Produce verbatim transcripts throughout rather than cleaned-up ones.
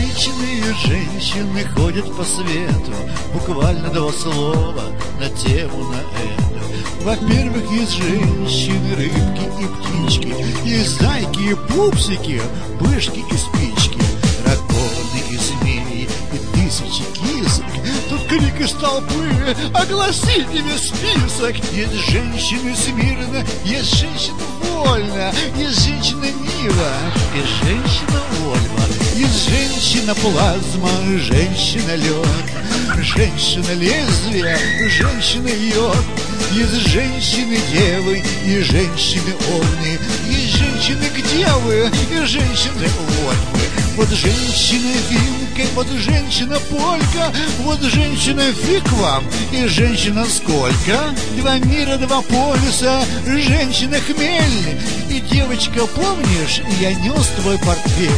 Обычные женщины ходят по свету, буквально два слова на тему на эту. Во-первых, есть женщины, рыбки и птички, есть зайки и пупсики, пышки и спички, драконы и змеи и тысячи кисок. Тут крик из толпы: огласите весь список. Есть женщины смирно, есть женщина вольно, есть женщина Нива, есть женщина Ольва, есть женщина плазма, женщина лед, женщина лезвие, женщина йод. Есть женщины девы и женщины овны, есть женщины девы и женщины ольвы. Вот женщина Винка, вот женщина Полька, вот женщина фиг вам и женщина сколько. Два мира, два полюса, женщина хмель. И, девочка, помнишь, я нес твой портфель?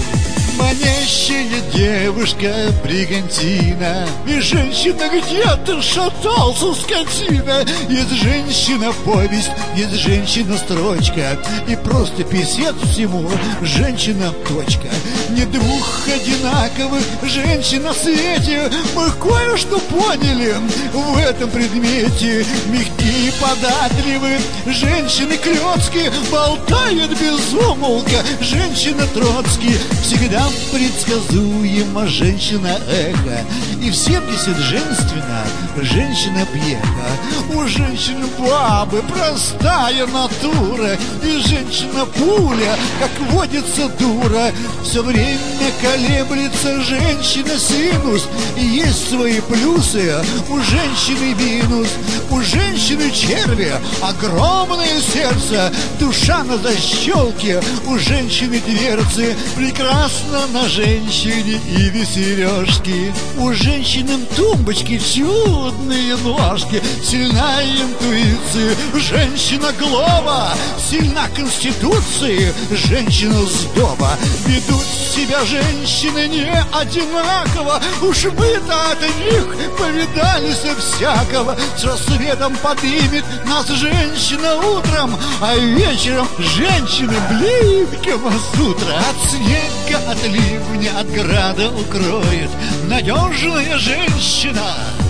Манящая девушка бригантина, и женщина, где ты шатался, скотина? Есть женщина повесть, есть женщина строчка, и просто писец всему женщина точка. Не двух одинаковых женщин на свете, мы кое-что поняли в этом предмете. Мягкие, податливые женщины клёцкие болтают без умолка, женщина Троцкий. Всегда предсказуема женщина эхо, и в семьдесят женственно женщина пьеха. У женщины бабы простая натура, и женщина пуля, как водится, дура. Все время колеблется женщина синус, и есть свои плюсы у женщины минус. У женщины черви огромное сердце, душа на защелке, у женщины дверцы. Прекрасно на женщине иве сережки, у женщины тумбочки чудные ножки. Сильна интуиция, женщина глоба, сильна конституции, женщина сдоба. Ведут себя женщины не одинаково, уж мы-то от них повидались всякого. С рассветом подымет нас женщина утром, а вечером женщины близкого с утра. От снега, от ливня, от града укроет надежная женщина.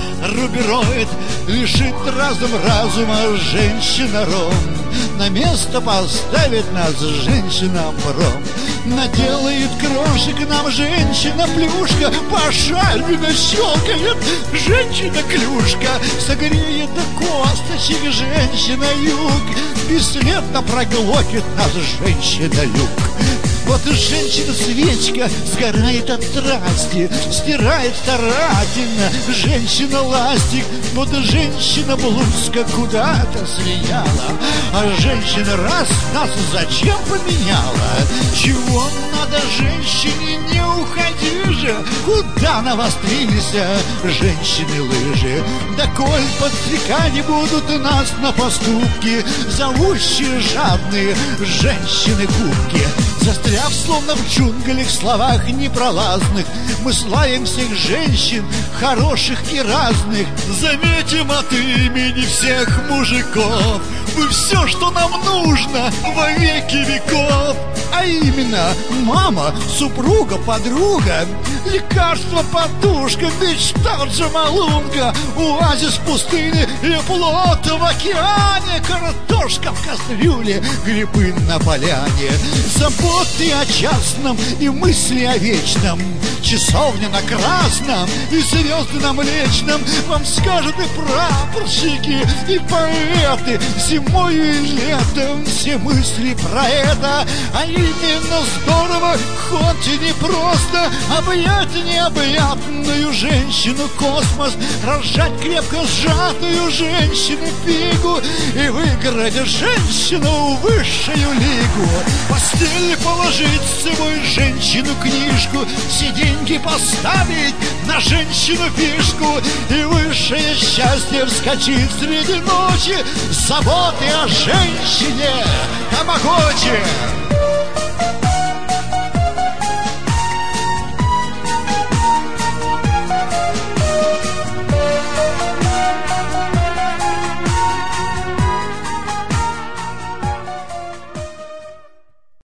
Рубероид лишит разум разума женщина ром, на место поставит нас женщина бром. Наделает крошек нам женщина плюшка, по шальбино щелкает женщина клюшка. Согреет до косточек женщина юг, бесследно проглотит нас женщина люк. Вот женщина-свечка сгорает от страсти, стирает старательно женщина-ластик. Вот женщина-блузка куда-то слиняла, а женщина раз нас зачем поменяла? Чего надо женщине, не уходи же, куда навострились женщины-лыжи? Да коль подстрекать будут нас на поступки зовущие жадные женщины-губки. Застряв словно в джунглях, словах непролазных, мы славим всех женщин, хороших и разных. Заметим от имени всех мужиков, вы все, что нам нужно во веки веков. А именно мама, супруга, подруга, лекарство, подушка, мечта Джамалунга, оазис в пустыне и плот в океане, картошка в кастрюле, грибы на поляне. Заботы о частном и мысли о вечном, часовня на красном и звезды на млечном. Вам скажут и прапорщики, и поэты, зимою и летом все мысли про это. А именно здорово, хоть и не просто, объять необъятную женщину космос, разжать крепко сжатую женщину фигу и выиграть женщину в высшую лигу. В постель положить с собой женщину книжку, все деньги поставить на женщину фишку, и высшее счастье вскочить среди ночи. Заботы о женщине Тамагочи.